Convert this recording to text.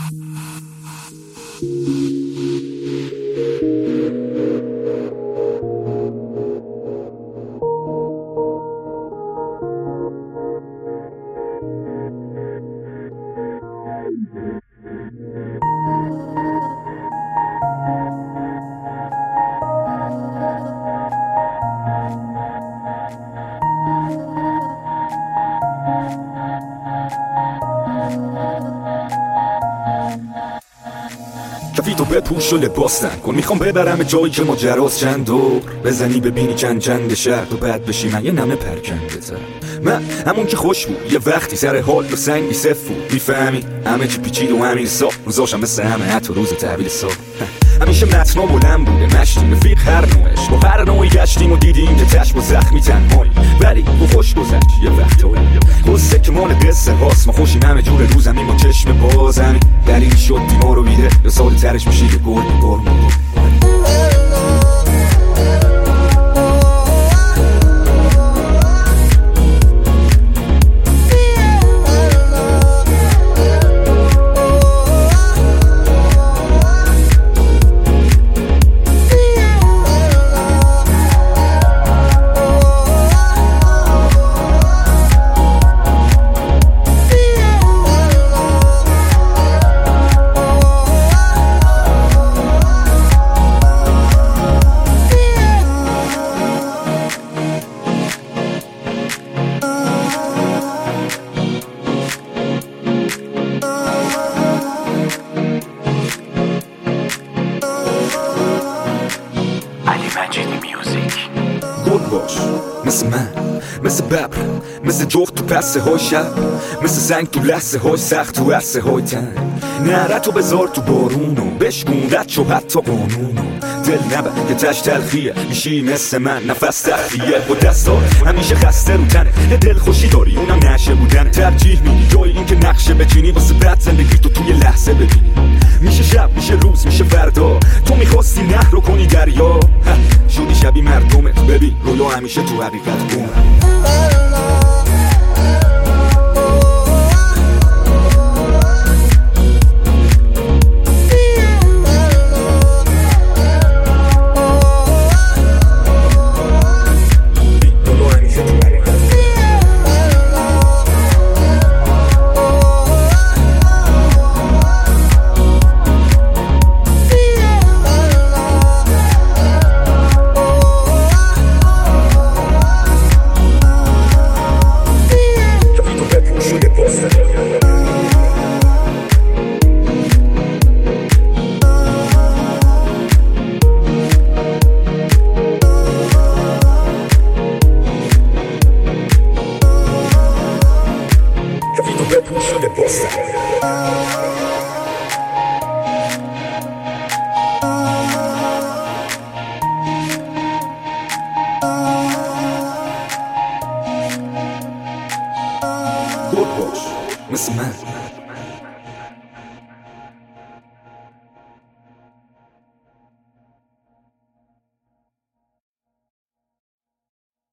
کفی تو بپوش و لباس تن کن، میخوام ببرم جایی که ماجراست، چند دور بزنی ببینی چند شهر تو بد بشی من یه نمه پرکنده تر. من همون که خوش بود یه وقتی سر حال و سنگی صف بود، میفهمی همه چی پیچید و همین صاف روزاشم مثل همه حتی روز تحویل صاف. همیشه متنا بلند بوده مشتیم رفیق هر نوعش، با هر نوعی گشتیم و دیدیم که چشم و زخمی تنهایی، ولی با خوش گذشت یه وقتایی قصه که مال قصه هاست. ما خوشیم همه جور روزمین با چشم بازمی، دلیل شد دیما رو بیده یا سال ترش میشه یه گرم. گل باش مثل من، مثل ببر، مثل جفت تو پسه های شب، مثل سنگ تو لحظه های سخت تو عرصه های تن. نرتو بذار تو بارونو بشکون رد شو حتی قانونو، دل نبر که تش تلخیه میشی مثل من نفس تخیه با دستا همیشه خسته رو تنه، یه دل خوشی داری اونم نشه بودنه، ترجیح میدی جای این که نقشه بچینی واسه بد زندگی تو توی لحظه ببینی. میشه شب میشه روز میشه فردا، تو میخواستی نهر رو کنی دریا، شدی شبی مردمت ببین رویا همیشه تو حقیقت گم. گل باش مثل من.